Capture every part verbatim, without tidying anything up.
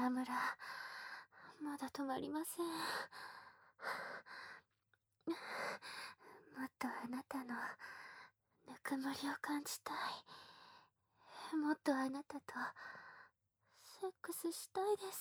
ムラまだ止まりません。もっとあなたのぬくもりを感じたい。もっとあなたとセックスしたいです。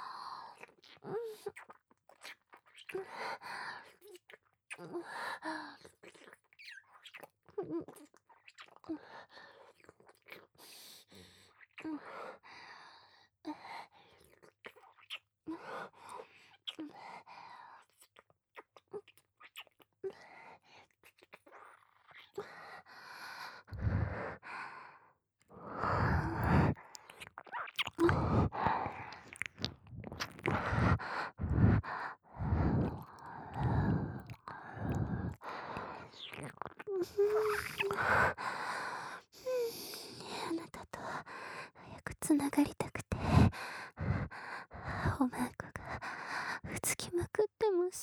あなたと早くつながりたくて、おまんこがうつきまくってます。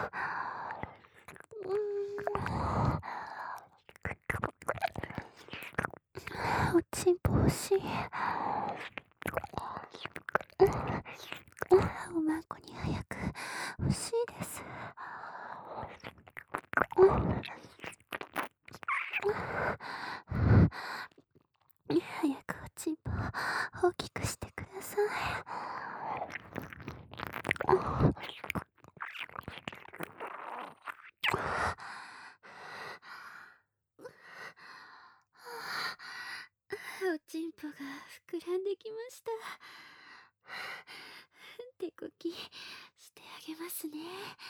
おちんぽ欲しい。おまんこに早く欲しいです。早くおちんぽ大きくしてください。おちんぽが膨らんできました。手こきしてあげますね。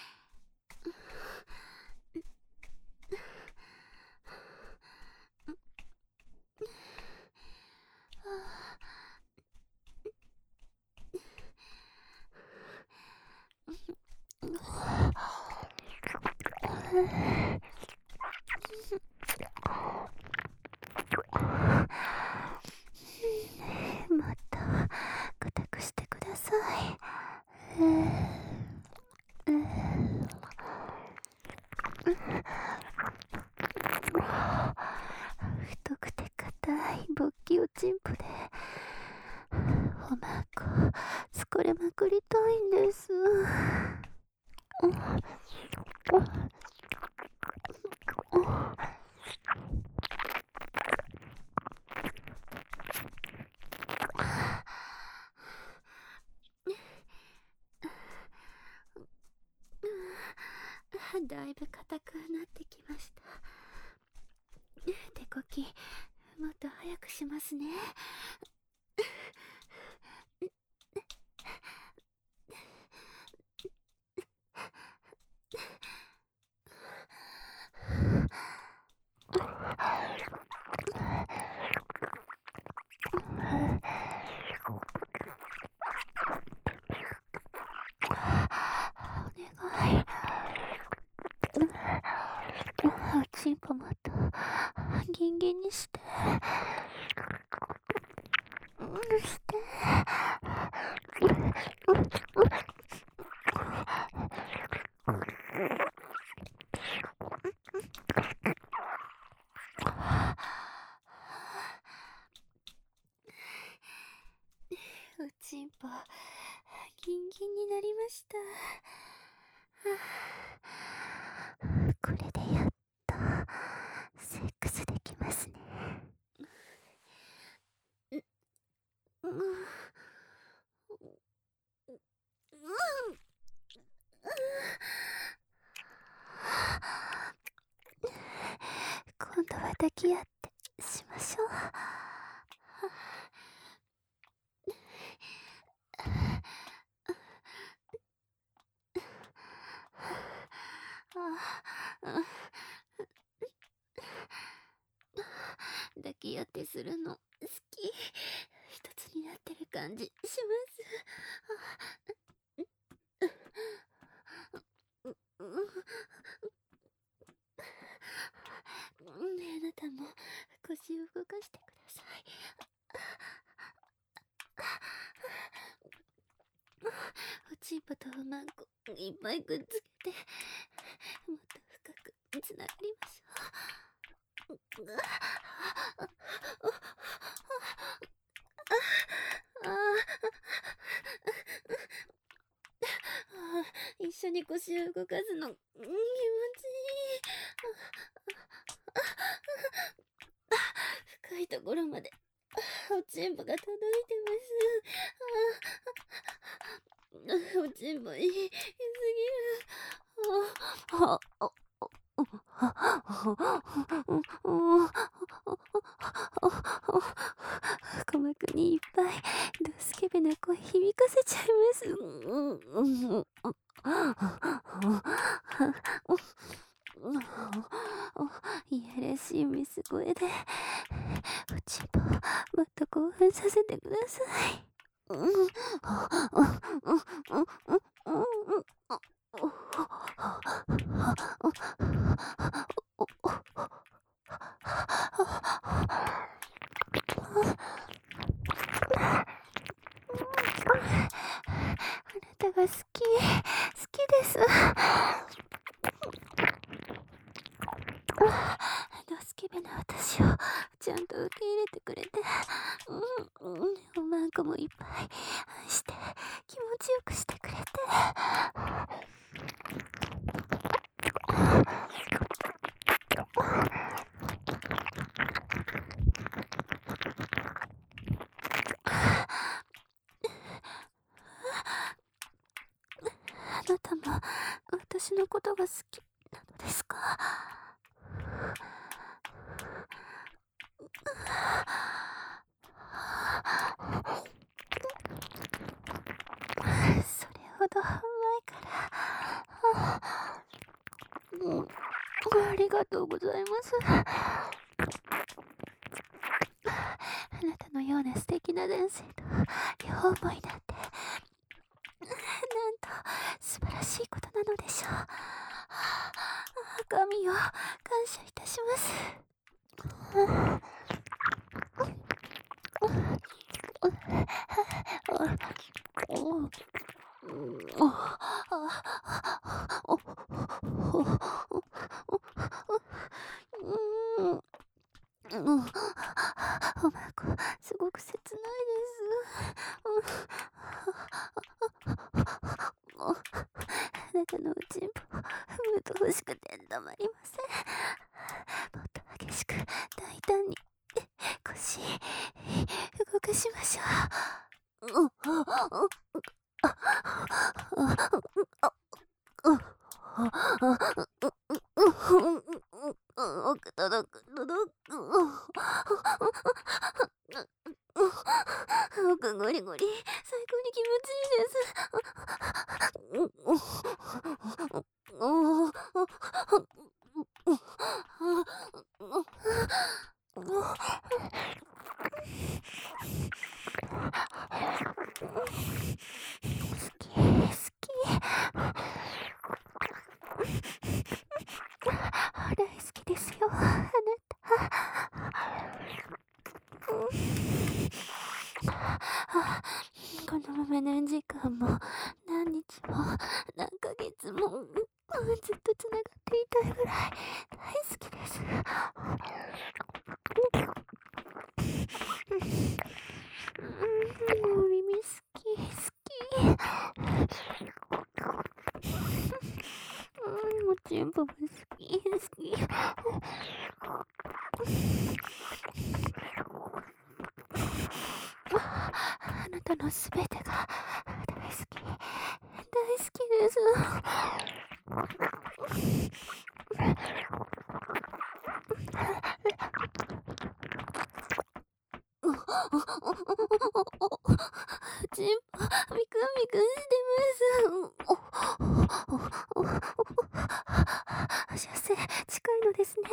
もっと固くしてください。太くて硬い勃起おちんぽでおまんこ疲れまくりたいんです。だいぶ硬くなってきました。手こきもっと早くしますね。お願い。おちんぽもっとギンギンにして。して。おちんぽギンギンになりました。これでやっとセックスできますね。うんうん今度は抱き合ってしましょう。抱き合ってするの好き。一つになってる感じします。ねえ、あなたも腰を動かしてください。おちんぽとおまんこいっぱいくっつけてもっと深くつながりましょう。ああ腰を動かすの、うん、気持ちいい。深いところまでおちんぽが届いてます。おちんぽいいすぎる。あああ鼓膜にいっぱいドスケベな声響かせちゃいます。いやらしいメス声でおちんぽもっと興奮させてください。あなたが好き、好きです。ドスケベな私をちゃんと受け入れてくれて、うん、うん、おまんこもいっぱい愛して気持ちよくしてくれて。あなたも私のことが好きなのですか？それほど前から。うん、ありがとうございます。あなたのような素敵な男性と両思いなんて、なんと素晴らしいことなのでしょう。神よ、感謝いたします。おまんこ、すごく切ないです。あなたのおちんぽ、踏むと欲しくてたまりません。もっと激しく大胆に腰動かしましょう。届く届く。奥ゴリゴリ最高に気持ちいいです。好き好き大好きですよ、あなた。このまま何時間も何日も何ヶ月もずっとつながっていたいぐらい大好きです。お耳好き好き。おちんぽも好き好き。あなたのすべてが大好き大好きです。ちんぽみくんみくんしてます。射精近いのですね。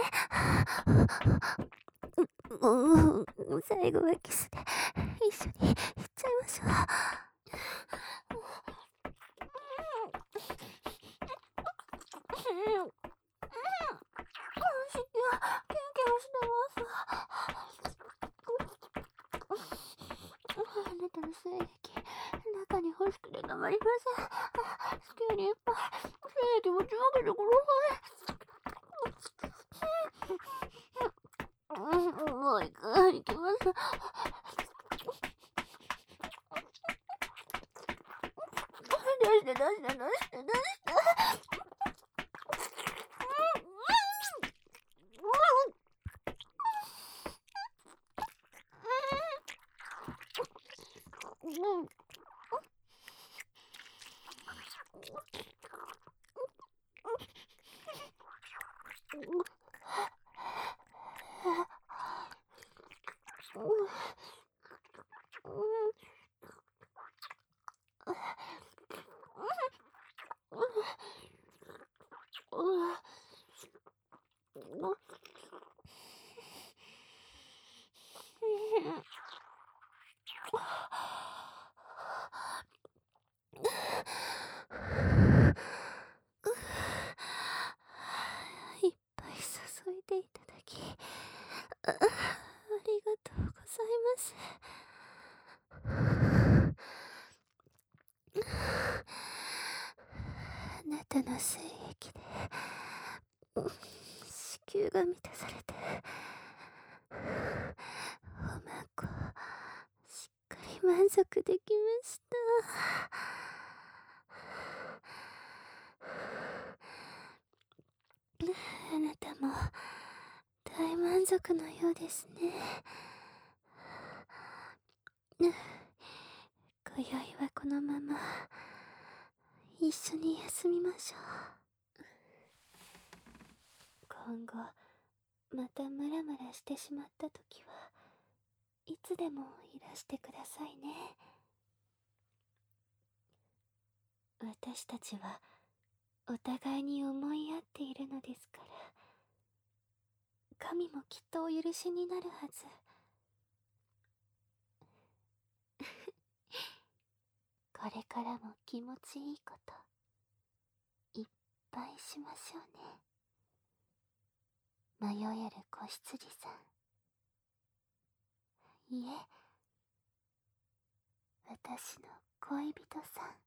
最後はキスで一緒に行っちゃいましょう。キュンキュンしてます。あなたの精液中に欲しくてたまりません。好きよりいっぱい精液持ち分けてください。もう一回行きます。出して出して出して出して。 いっぱい注いでいただき、あ、ありがとうございます。あなたの精液で子宮が満たされて、おまんこしっかり満足できました。あなたも大満足のようですね。今宵はこのまま一緒に休みましょう。今後またムラムラしてしまった時はいつでもいらしてくださいね。私たちはお互いに思い合っているのですから、神もきっとお許しになるはず。これからも気持ちいいこといっぱいしましょうね。迷える子羊さん、いえ、私の恋人さん。